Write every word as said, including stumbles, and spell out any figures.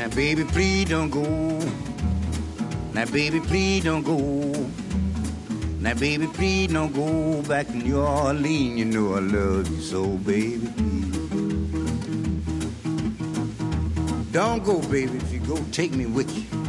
Now, baby, please don't go. Now, baby, please don't go. Now, baby, please don't go back to New Orleans. You know I love you so, baby, please. Don't go, baby. If you go, take me with you.